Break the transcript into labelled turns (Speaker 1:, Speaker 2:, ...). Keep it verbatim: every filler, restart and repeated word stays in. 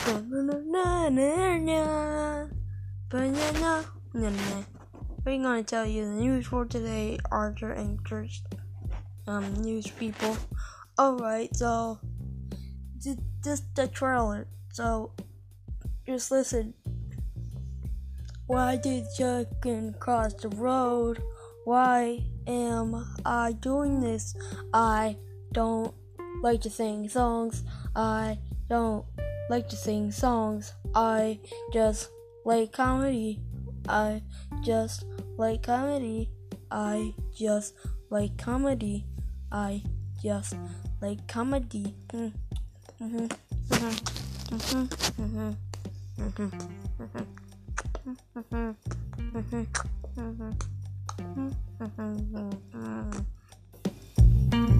Speaker 1: We're gonna tell you the news for today, Arthur and Church, um, news people. Alright, so, just the trailer, so, just listen. Why did chicken cross the road? Why am I doing this? I don't like to sing songs. I don't like to sing songs. I just like comedy. I just like comedy. I just like comedy. I just like comedy. Mm. Mm-hmm. Mm-hmm. Mm-hmm. Mm-hmm. Mm-hmm. Mm-hmm. Mm-hmm. Mm-hmm. Mm-hmm. Mm-hmm.